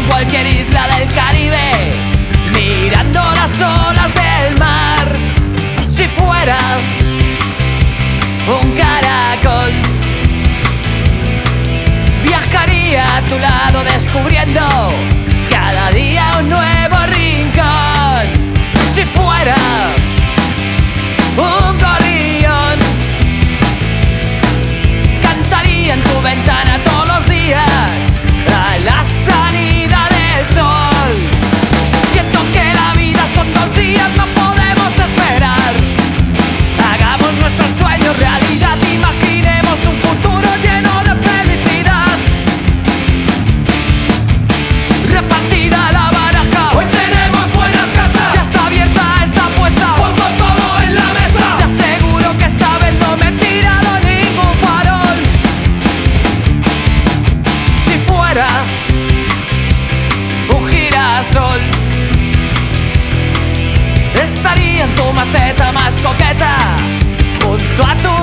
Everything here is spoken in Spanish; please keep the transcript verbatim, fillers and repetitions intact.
cualquier isla del Caribe, mirando las olas del mar. Si fuera un caracol, viajaría a tu lado descubriendo cada día un nuevo rincón. Si fuera un gorrión, cantaría en tu ventana todos los días a la salida del sol. Siento que la vida son dos días, no podemos esperar. Hagamos nuestros sueños realidad, imaginemos un futuro lleno de felicidad. Repartida la baraja, hoy tenemos buenas cartas. Ya está abierta esta apuesta, pongo todo en la mesa. Te aseguro que esta vez no me he tirado ningún farol. Si fuera un girasol, estaría en tu maceta más coqueta, junto a tu